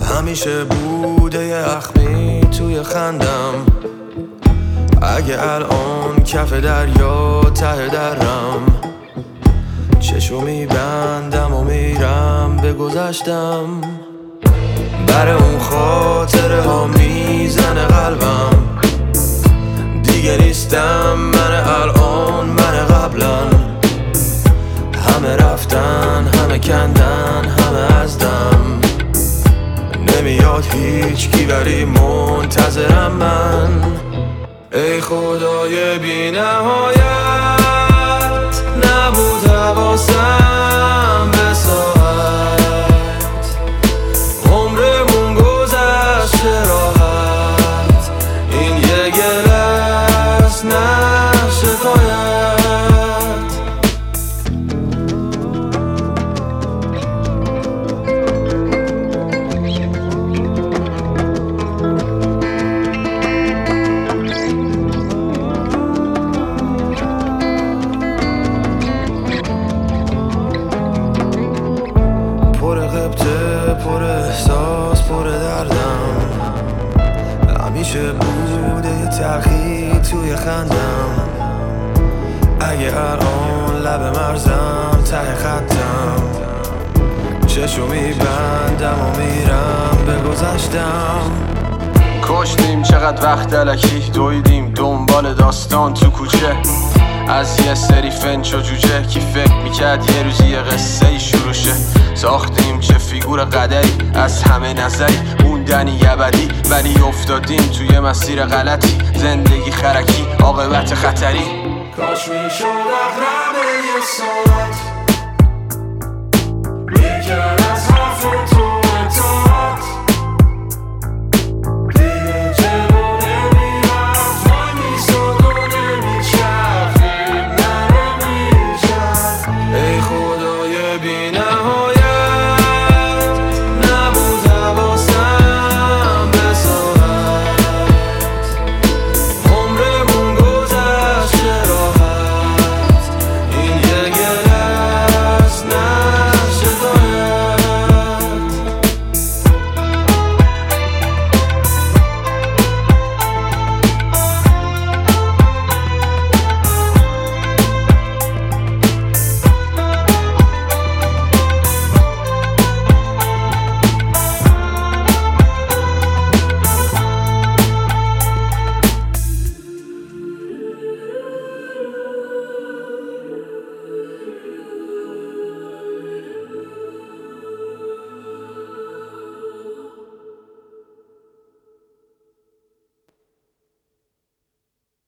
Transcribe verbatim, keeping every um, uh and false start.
همیشه بوده یه اخمی توی خندم، اگه الان کف دریا ته درم، چشو میبندم و میرم به گذشتم. بر اون خاطره ها میزنه قلبم، دیگه نیستم من الان من قبلا. همه رفتن همه کندن همه از دم، نمیاد هیچ کی ولی منتظرم من. ای خدای بی نهایت نبود حواسم به ساعت، عمرمون گذشته راحت، این یه گله است نه شکایت. پر غبطه پر احساس پر دردم، همیشه بوده یه تلخی توی خندم، اگه الان لب مرزم ته خطم، چشو میبندم و میرم به گذشتم. کشتیم چقدر وقت الکی، دویدیم دنبال داستان تو کوچه، از یه سری فنچ و جوجه کی فکر میکرد یه روزی یه قصه ای شروع شه. ساختیم چه فیگور قدری از همه نظری، موندنی ابدی ولی افتادیم توی مسیر غلطی، زندگی خرکی عاقبت خطری. کاش میشد اقرب یه ساعت میکرد از حرف تو